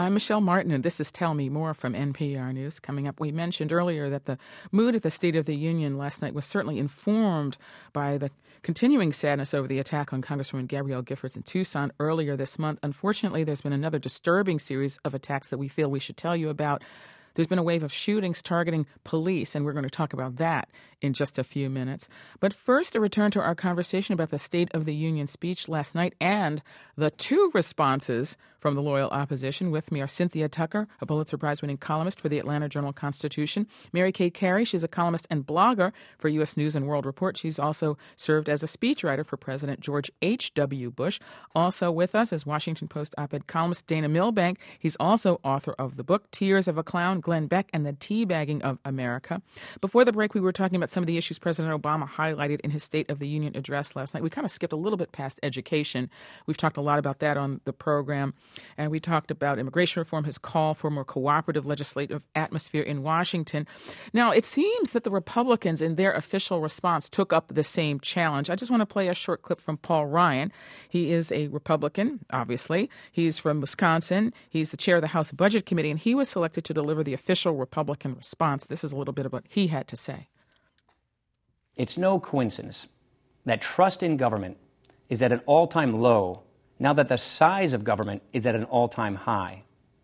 I'm Michelle Martin, and this is Tell Me More from NPR News. Coming up, we mentioned earlier that the mood at the State of the Union last night was certainly informed by the continuing sadness over the attack on Congresswoman Gabrielle Giffords in Tucson earlier this month. Unfortunately, there's been another disturbing series of attacks that we feel we should tell you about. There's been a wave of shootings targeting police, and we're going to talk about that in just a few minutes. But first, a return to our conversation about the State of the Union speech last night and the two responses from the loyal opposition. With me are Cynthia Tucker, a Pulitzer Prize-winning columnist for the Atlanta Journal-Constitution. Mary Kay Carey, she's a columnist and blogger for U.S. News and World Report. She's also served as a speechwriter for President George H.W. Bush. Also with us is Washington Post op-ed columnist Dana Milbank. He's also author of the book Tears of a Clown, Glenn Beck and the Teabagging of America. Before the break, we were talking about some of the issues President Obama highlighted in his State of the Union address last night. We kind of skipped a little bit past education. We've talked a lot about that on the program. And we talked about immigration reform, his call for a more cooperative legislative atmosphere in Washington. Now, it seems that the Republicans in their official response took up the same challenge. I just want to play a short clip from Paul Ryan. He is a Republican, obviously. He's from Wisconsin. He's the chair of the House Budget Committee, and he was selected to deliver the official Republican response. This is a little bit of what he had to say. It's no coincidence that trust in government is at an all-time low now that the size of government is at an all-time high.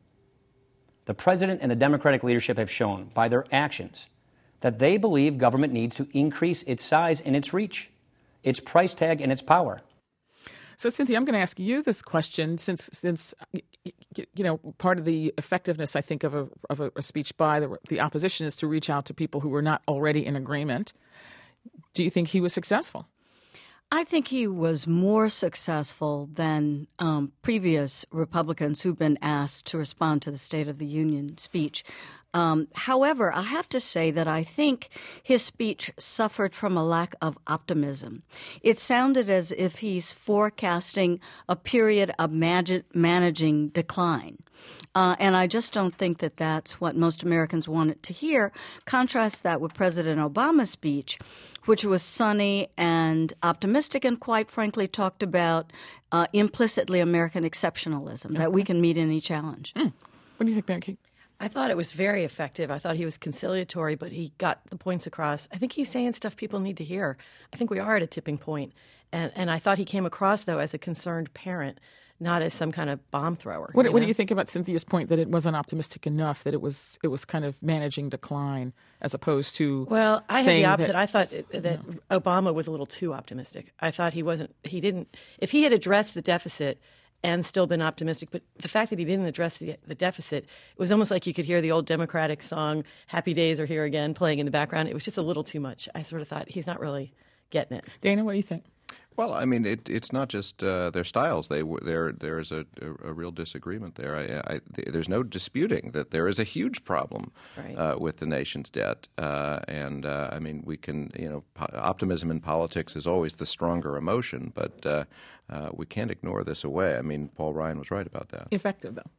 The president and the Democratic leadership have shown by their actions that they believe government needs to increase its size and its reach, its price tag and its power. So, Cynthia, I'm going to ask you this question since you know, part of the effectiveness, I think, of a speech by the opposition is to reach out to people who were not already in agreement. Do you think he was successful? I think he was more successful than previous Republicans who've been asked to respond to the State of the Union speech. However, I have to say that I think his speech suffered from a lack of optimism. It sounded as if he's forecasting a period of managing decline. And I just don't think that that's what most Americans wanted to hear. Contrast that with President Obama's speech, which was sunny and optimistic and, quite frankly, talked about implicitly American exceptionalism, that we can meet any challenge. What do you think, Mary Kay? I thought it was very effective. I thought he was conciliatory, but he got the points across. I think he's saying stuff people need to hear. I think we are at a tipping point. And I thought he came across, though, as a concerned parent, not as some kind of bomb thrower. What do you think about Cynthia's point that it wasn't optimistic enough, that it was kind of managing decline as opposed to I had saying the opposite. that, I thought that Obama was a little too optimistic. I thought if he had addressed the deficit and still been optimistic, but the fact that he didn't address the deficit, it was almost like you could hear the old Democratic song, Happy Days Are Here Again, playing in the background. It was just a little too much. I sort of thought he's not really getting it. Dana, what do you think? Well, I mean, it's not just their styles. There is a real disagreement there. There's no disputing that there is a huge problem with the nation's debt. I mean, we can, optimism in politics is always the stronger emotion, but we can't ignore this away. I mean, Paul Ryan was right about that. Effective, though.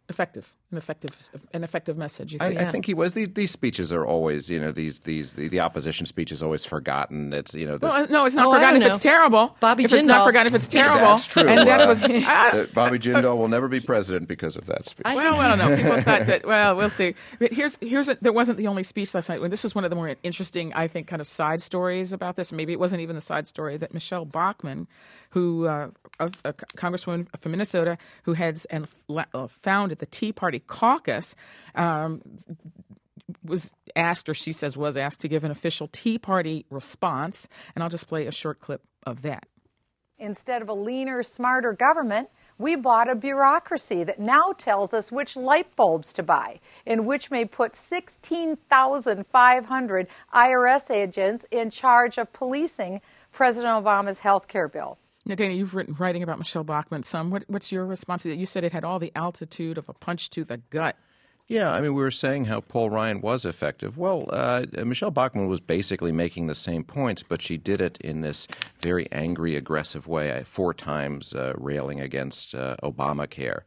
An effective message. You think? I think he was. These speeches are always, the opposition speech is always forgotten. It's, this, no, it's not forgotten if it's terrible. Bobby if Jindal. It's not forgotten if it's terrible. That's true. And that was Bobby Jindal will never be president because of that speech. I don't know. People thought that. Well, we'll see. But there wasn't the only speech last night. This was one of the more interesting, I think, kind of side stories about this. Maybe it wasn't even the side story that Michelle Bachmann, who a congresswoman from Minnesota, who heads and founded the Tea Party caucus, was asked, or she says was asked, to give an official Tea Party response. And I'll just play a short clip of that. Instead of a leaner, smarter government, we bought a bureaucracy that now tells us which light bulbs to buy, and which may put 16,500 IRS agents in charge of policing President Obama's health care bill. Now, Dana, you've writing about Michelle Bachmann some. What's your response to that? You said it had all the altitude of a punch to the gut. Yeah, I mean, we were saying how Paul Ryan was effective. Well, Michelle Bachmann was basically making the same points, but she did it in this very angry, aggressive way, 4 times railing against Obamacare.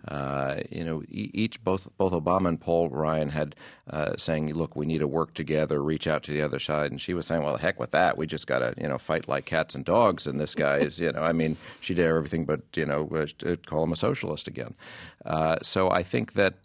Both Obama and Paul Ryan had saying, look, we need to work together, reach out to the other side. And she was saying, well, heck with that. We just got to, fight like cats and dogs. And this guy is, she did everything but, call him a socialist again. So I think that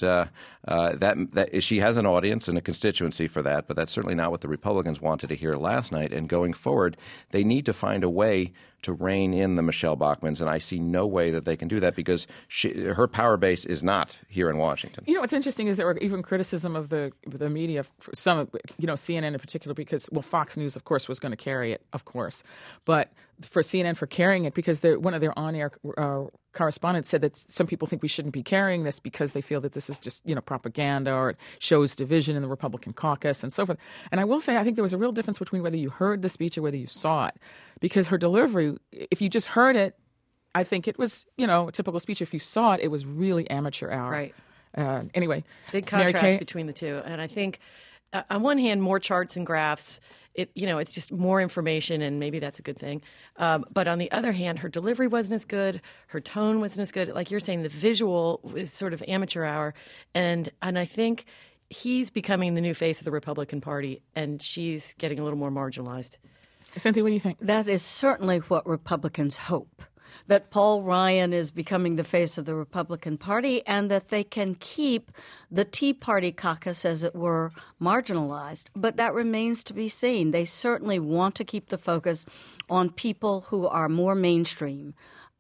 that she has an audience and a constituency for that, but that's certainly not what the Republicans wanted to hear last night. And going forward, they need to find a way to rein in the Michelle Bachmanns, and I see no way that they can do that because her power base is not here in Washington. You know, what's interesting is there were even criticism of the media, some, CNN in particular, because, Fox News, of course, was going to carry it, of course. But for CNN for carrying it, because one of their on-air correspondents said that some people think we shouldn't be carrying this because they feel that this is just, propaganda or it shows division in the Republican caucus and so forth. And I will say I think there was a real difference between whether you heard the speech or whether you saw it, because her delivery, if you just heard it, I think it was, a typical speech. If you saw it, it was really amateur hour. Right. Anyway. Big contrast between the two. And I think, on one hand, more charts and graphs, it's just more information, and maybe that's a good thing. But on the other hand, her delivery wasn't as good. Her tone wasn't as good. Like you're saying, the visual was sort of amateur hour. And I think he's becoming the new face of the Republican Party, and she's getting a little more marginalized. Cynthia, what do you think? That is certainly what Republicans hope, that Paul Ryan is becoming the face of the Republican Party and that they can keep the Tea Party caucus, as it were, marginalized. But that remains to be seen. They certainly want to keep the focus on people who are more mainstream.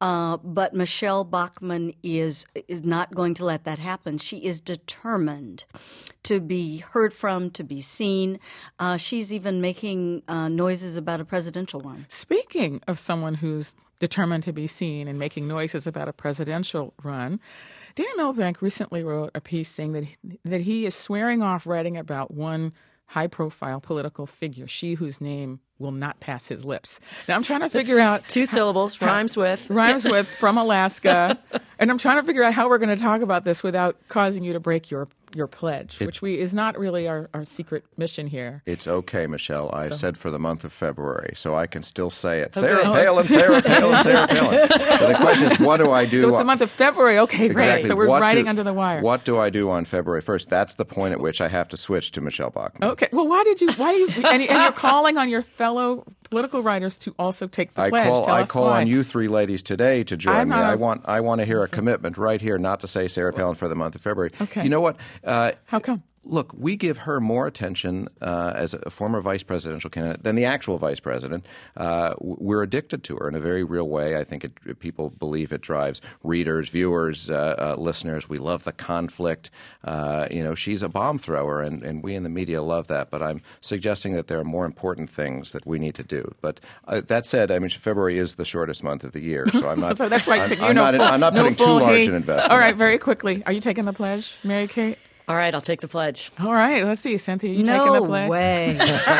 But Michelle Bachmann is not going to let that happen. She is determined to be heard from, to be seen. She's even making noises about a presidential run. Speaking of someone who's determined to be seen and making noises about a presidential run, Dana Milbank recently wrote a piece saying that he is swearing off writing about one high-profile political figure, she whose name will not pass his lips. Now, I'm trying to figure out... 2 syllables, rhymes with. Rhymes with, from Alaska. And I'm trying to figure out how we're going to talk about this without causing you to break your pledge, which is not really our secret mission here. It's okay, Michelle. I said for the month of February, so I can still say it. Oh, Sarah Palin, Sarah Palin, Sarah Palin. So the question is, what do I do? So it's the month of February. Okay, great. Exactly. So we're riding under the wire. What do I do on February 1st? That's the point at which I have to switch to Michelle Bachmann. Okay. Well, why do you, and you're calling on your fellow political writers to also take the pledge. I call on you three ladies today to join me. I want to hear a commitment right here, not to say Sarah Palin for the month of February. Okay. You know what? How come? Look, we give her more attention as a former vice presidential candidate than the actual vice president. We're addicted to her in a very real way. I think people believe it drives readers, viewers, listeners. We love the conflict. She's a bomb thrower, and we in the media love that. But I'm suggesting that there are more important things that we need to do. But that said, I mean, February is the shortest month of the year, so I'm not. So that's right. I'm not putting too large an investment. All right, very quickly. Are you taking the pledge, Mary Kate? All right, I'll take the pledge. All right, let's see, Cynthia, you taking the pledge? No way.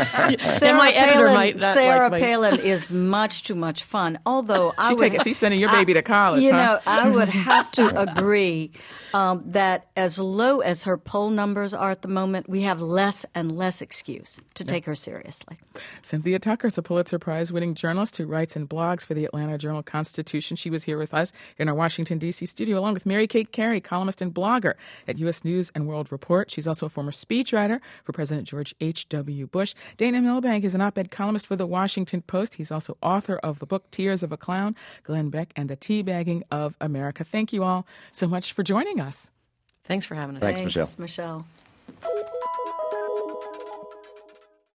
Sarah Palin is much too much fun. Although she's sending your baby to college. I would have to agree that as low as her poll numbers are at the moment, we have less and less excuse to take her seriously. Cynthia Tucker is a Pulitzer Prize-winning journalist who writes and blogs for the Atlanta Journal-Constitution. She was here with us in our Washington, D.C. studio, along with Mary Kate Carey, columnist and blogger at U.S. News and World Report. She's also a former speechwriter for President George H.W. Bush. Dana Milbank is an op-ed columnist for The Washington Post. He's also author of the book Tears of a Clown, Glenn Beck and the Teabagging of America. Thank you all so much for joining us. Thanks for having us. Thanks, Michelle. Michelle.